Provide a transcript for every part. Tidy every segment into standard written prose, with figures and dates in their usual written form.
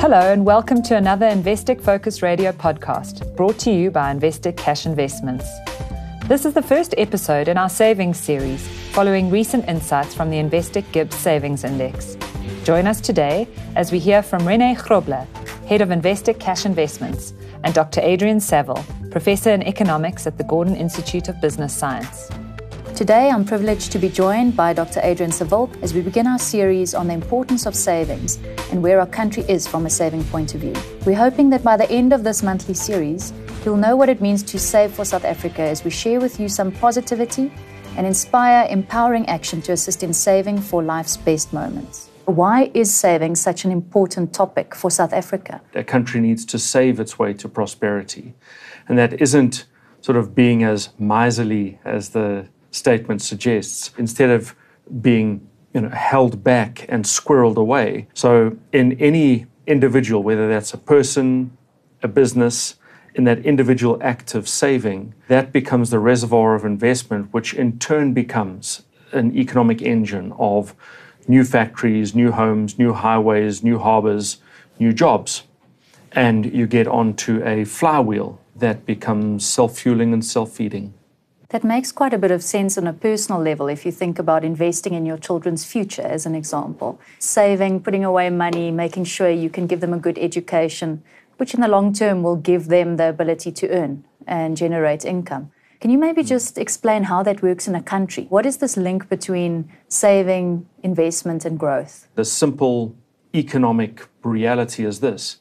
Hello and welcome to another Investec Focus Radio podcast brought to you by Investec Cash Investments. This is the first episode in our savings series following recent insights from the Investec GIBS Savings Index. Join us today as we hear from René Grobler, Head of Investec Cash Investments, and Dr. Adrian Saville, Professor in Economics at the Gordon Institute of Business Science. Today, I'm privileged to be joined by Dr. Adrian Saville as we begin our series on the importance of savings and where our country is from a saving point of view. We're hoping that by the end of this monthly series, you'll know what it means to save for South Africa as we share with you some positivity and inspire empowering action to assist in saving for life's best moments. Why is saving such an important topic for South Africa? A country needs to save its way to prosperity. And that isn't sort of being as miserly as the statement suggests, instead of being held back and squirreled away. So in any individual, whether that's a person, a business, in that individual act of saving, that becomes the reservoir of investment, which in turn becomes an economic engine of new factories, new homes, new highways, new harbors, new jobs. And you get onto a flywheel that becomes self-fueling and self-feeding. That makes quite a bit of sense on a personal level if you think about investing in your children's future as an example. Saving, putting away money, making sure you can give them a good education, which in the long term will give them the ability to earn and generate income. Can you maybe just explain how that works in a country? What is this link between saving, investment and growth? The simple economic reality is this.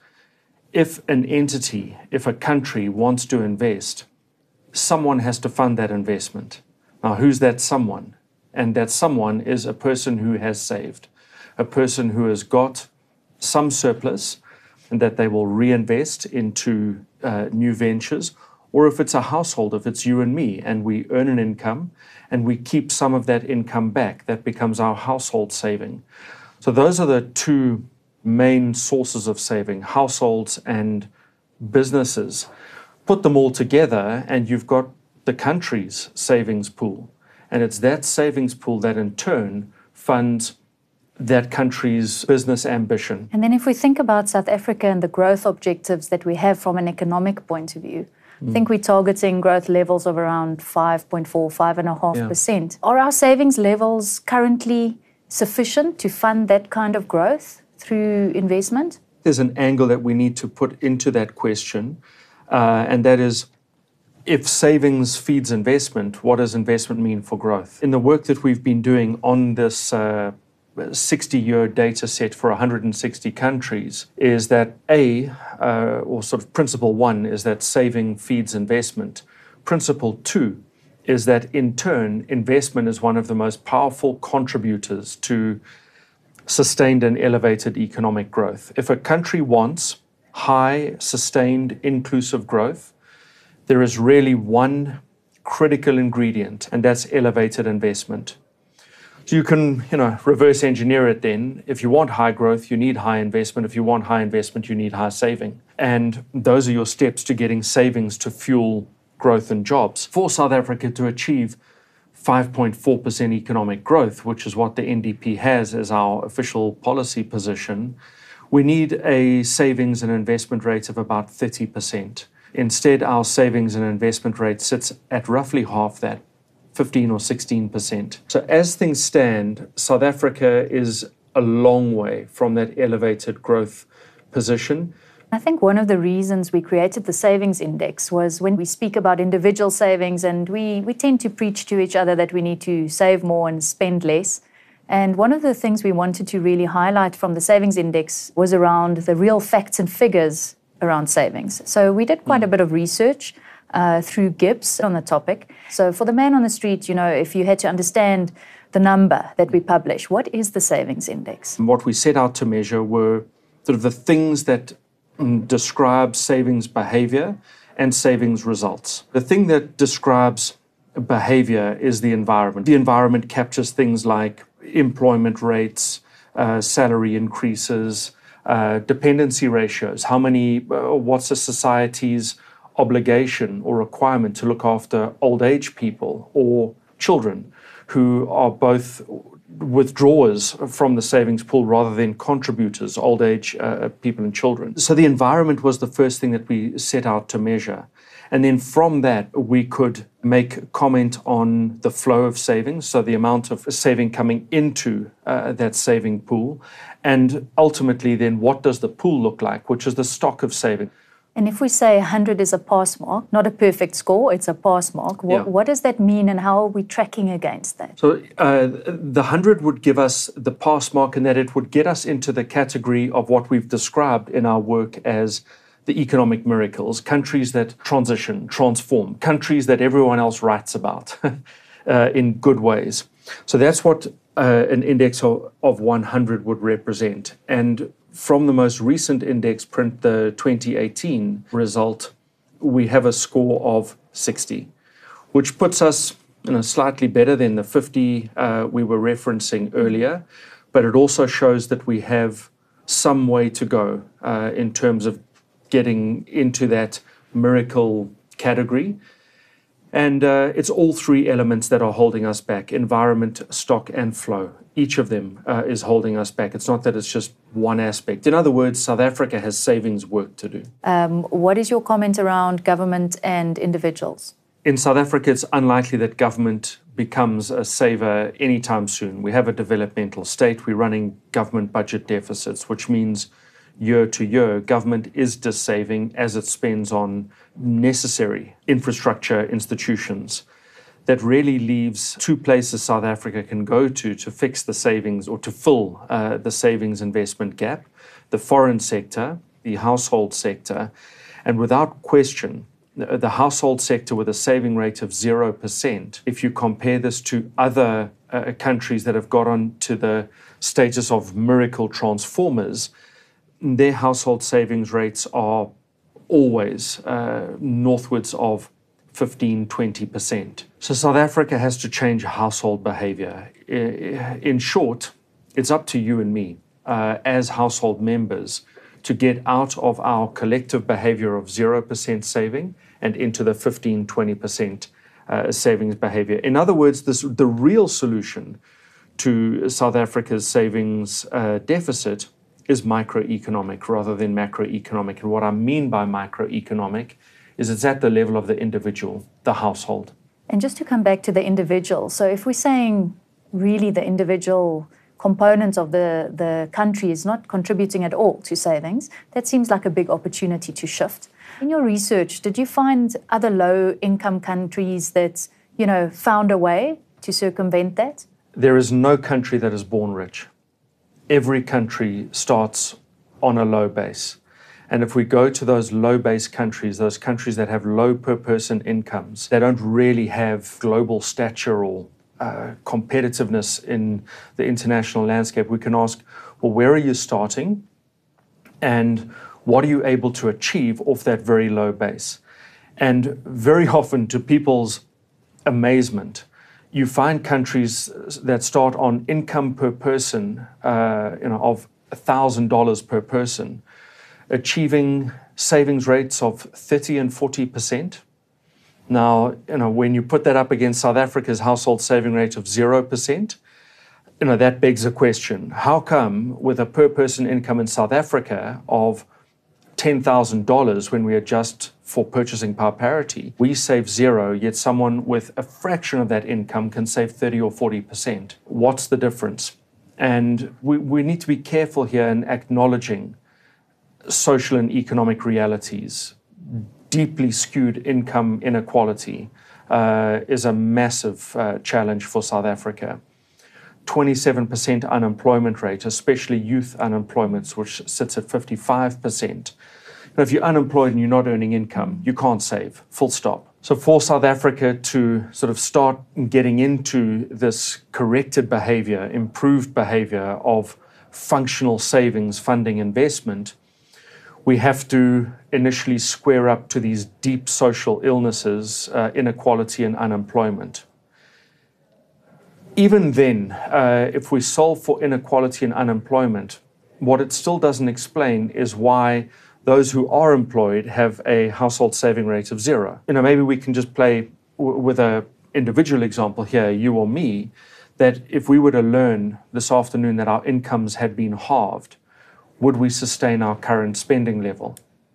If an entity, if a country wants to invest, someone has to fund that investment. Now, who's that someone? And that someone is a person who has saved, a person who has got some surplus and that they will reinvest into new ventures. Or if it's a household, if it's you and me, and we earn an income and we keep some of that income back, that becomes our household saving. So those are the two main sources of saving, households and businesses. Put them all together and you've got the country's savings pool. And it's that savings pool that in turn funds that country's business ambition. And then if we think about South Africa and the growth objectives that we have from an economic point of view, I think we're targeting growth levels of around 5.4, 5.5%. Are our savings levels currently sufficient to fund that kind of growth through investment? There's an angle that we need to put into that question. And that is, if savings feeds investment, what does investment mean for growth? In the work that we've been doing on this 60-year data set for 160 countries, is that or sort of principle one, is that saving feeds investment. Principle two is that in turn, investment is one of the most powerful contributors to sustained and elevated economic growth. If a country wants high, sustained, inclusive growth, there is really one critical ingredient, and that's elevated investment. So you can, reverse engineer it then. If you want high growth, you need high investment. If you want high investment, you need high saving. And those are your steps to getting savings to fuel growth and jobs. For South Africa to achieve 5.4% economic growth, which is what the NDP has as our official policy position, we need a savings and investment rate of about 30%. Instead, our savings and investment rate sits at roughly half that, 15 or 16%. So as things stand, South Africa is a long way from that elevated growth position. I think one of the reasons we created the Savings Index was when we speak about individual savings, and we tend to preach to each other that we need to save more and spend less. And one of the things we wanted to really highlight from the Savings Index was around the real facts and figures around savings. So we did quite a bit of research through GIBS on the topic. So for the man on the street, if you had to understand the number that we publish, what is the Savings Index? And what we set out to measure were sort of the things that describe savings behavior and savings results. The thing that describes behavior is the environment. The environment captures things like employment rates, salary increases, dependency ratios, what's a society's obligation or requirement to look after old age people or children who are both withdrawers from the savings pool rather than contributors, old age people and children. So the environment was the first thing that we set out to measure. And then from that, we could make comment on the flow of savings, so the amount of saving coming into that saving pool. And ultimately, then, what does the pool look like, which is the stock of saving. And if we say 100 is a pass mark, not a perfect score, it's a pass mark, what does that mean and how are we tracking against that? So the 100 would give us the pass mark, and that it would get us into the category of what we've described in our work as the economic miracles, countries that transition, transform, countries that everyone else writes about in good ways. So that's what an index of 100 would represent. And from the most recent index print, the 2018 result, we have a score of 60, which puts us slightly better than the 50 we were referencing earlier, but it also shows that we have some way to go in terms of getting into that miracle category. And it's all three elements that are holding us back: environment, stock, and flow. Each of them is holding us back. It's not that it's just one aspect. In other words, South Africa has savings work to do. What is your comment around government and individuals? In South Africa, it's unlikely that government becomes a saver anytime soon. We have a developmental state. We're running government budget deficits, which means year to year, government is dissaving as it spends on necessary infrastructure institutions. That really leaves two places South Africa can go to fix the savings or to fill the savings investment gap: the foreign sector, the household sector. And without question, the household sector with a saving rate of 0%, if you compare this to other countries that have got on to the status of miracle transformers, their household savings rates are always northwards of 15-20%. So South Africa has to change household behavior. In short, it's up to you and me as household members to get out of our collective behavior of 0% saving and into the 15-20% savings behavior. In other words, the real solution to South Africa's savings deficit is microeconomic rather than macroeconomic. And what I mean by microeconomic is it's at the level of the individual, the household. And just to come back to the individual, so if we're saying really the individual component of the country is not contributing at all to savings, that seems like a big opportunity to shift. In your research, did you find other low-income countries that, found a way to circumvent that? There is no country that is born rich. Every country starts on a low base. And if we go to those low base countries, those countries that have low per person incomes, they don't really have global stature or competitiveness in the international landscape, we can ask, well, where are you starting? And what are you able to achieve off that very low base? And very often, to people's amazement, you find countries that start on income per person, of $1,000 per person, achieving savings rates of 30 and 40%. Now, when you put that up against South Africa's household saving rate of 0%, that begs a question. How come with a per person income in South Africa of $10,000 when we adjust for purchasing power parity, we save zero, yet someone with a fraction of that income can save 30 or 40%? What's the difference? And we need to be careful here in acknowledging social and economic realities. Deeply skewed income inequality is a massive challenge for South Africa. 27% unemployment rate, especially youth unemployment, which sits at 55%. Now, if you're unemployed and you're not earning income, you can't save, full stop. So for South Africa to sort of start getting into this corrected behavior, improved behavior of functional savings, funding, investment, we have to initially square up to these deep social illnesses, inequality and unemployment. Even then, if we solve for inequality and unemployment, what it still doesn't explain is why those who are employed have a household saving rate of zero. Maybe we can just play with an individual example here, you or me, that if we were to learn this afternoon that our incomes had been halved, would we sustain our current spending level?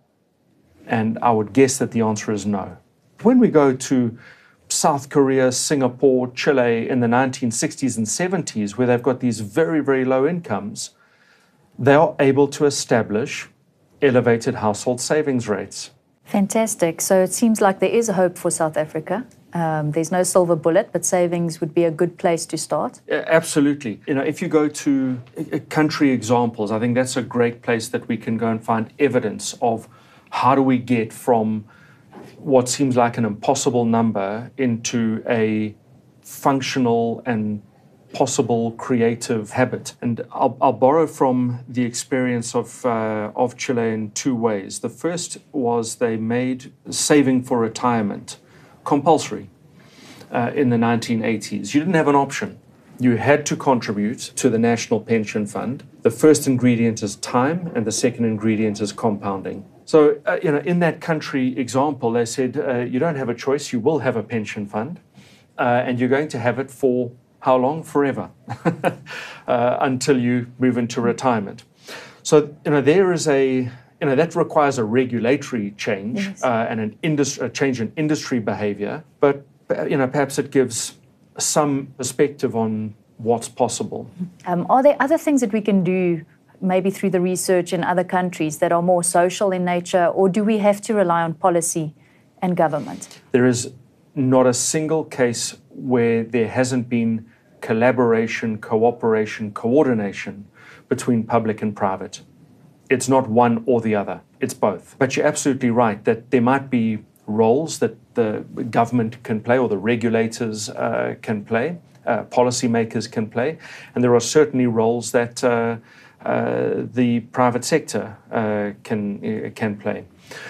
And I would guess that the answer is no. When we go to South Korea, Singapore, Chile in the 1960s and 70s, where they've got these very, very low incomes, they are able to establish elevated household savings rates. Fantastic. So it seems like there is a hope for South Africa. There's no silver bullet, but savings would be a good place to start. Absolutely. If you go to country examples, I think that's a great place that we can go and find evidence of how do we get from what seems like an impossible number into a functional and possible creative habit. And I'll borrow from the experience of Chile in two ways. The first was they made saving for retirement compulsory in the 1980s. You didn't have an option. You had to contribute to the National Pension Fund. The first ingredient is time, and the second ingredient is compounding. So, in that country example, they said, you don't have a choice, you will have a pension fund, and you're going to have it for how long? Forever, until you move into retirement. So, there is that requires a regulatory change. Yes. And a change in industry behavior, but perhaps it gives some perspective on what's possible. Are there other things that we can do, maybe through the research in other countries, that are more social in nature, or do we have to rely on policy and government? There is not a single case where there hasn't been collaboration, cooperation, coordination between public and private. It's not one or the other, it's both. But you're absolutely right that there might be roles that the government can play or the regulators can play, policymakers can play, and there are certainly roles that the private sector can play.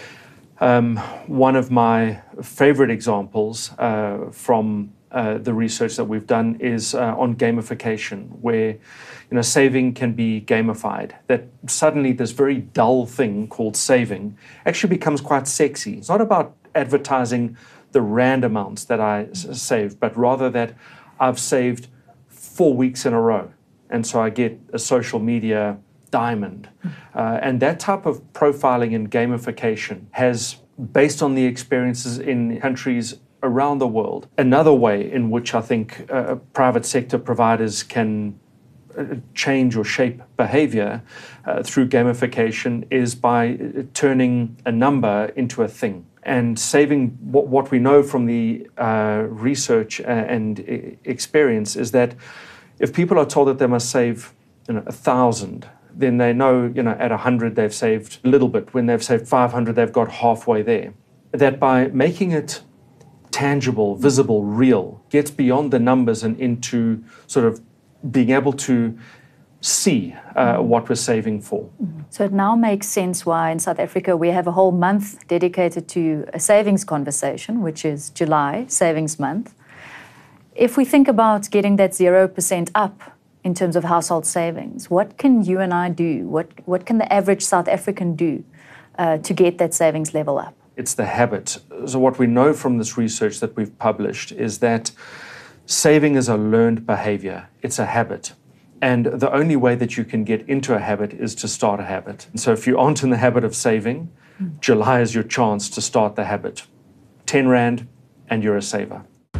One of my favorite examples from the research that we've done is on gamification, where saving can be gamified. That suddenly this very dull thing called saving actually becomes quite sexy. It's not about advertising the rand amounts that I save, but rather that I've saved 4 weeks in a row, and so I get a social media diamond. And that type of profiling and gamification has, based on the experiences in countries around the world, another way in which I think private sector providers can change or shape behavior through gamification is by turning a number into a thing. And saving, what we know from the research and experience is that if people are told that they must save 1,000, then they know, at 100 they've saved a little bit. When they've saved 500, they've got halfway there. That by making it tangible, visible, real, gets beyond the numbers and into sort of being able to see what we're saving for. So it now makes sense why in South Africa we have a whole month dedicated to a savings conversation, which is July Savings Month. If we think about getting that 0% up in terms of household savings, what can you and I do? What can the average South African do to get that savings level up? It's the habit. So what we know from this research that we've published is that saving is a learned behavior. It's a habit. And the only way that you can get into a habit is to start a habit. And so if you aren't in the habit of saving, July is your chance to start the habit. 10 Rand and you're a saver.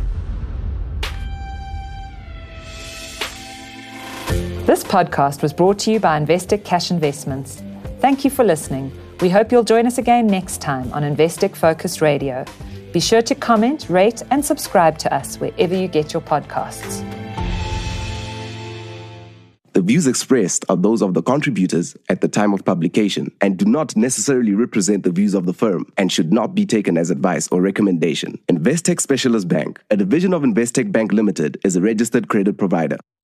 This podcast was brought to you by Investec Cash Investments. Thank you for listening. We hope you'll join us again next time on Investec Focus Radio. Be sure to comment, rate, and subscribe to us wherever you get your podcasts. The views expressed are those of the contributors at the time of publication and do not necessarily represent the views of the firm and should not be taken as advice or recommendation. Investec Specialist Bank, a division of Investec Bank Limited, is a registered credit provider.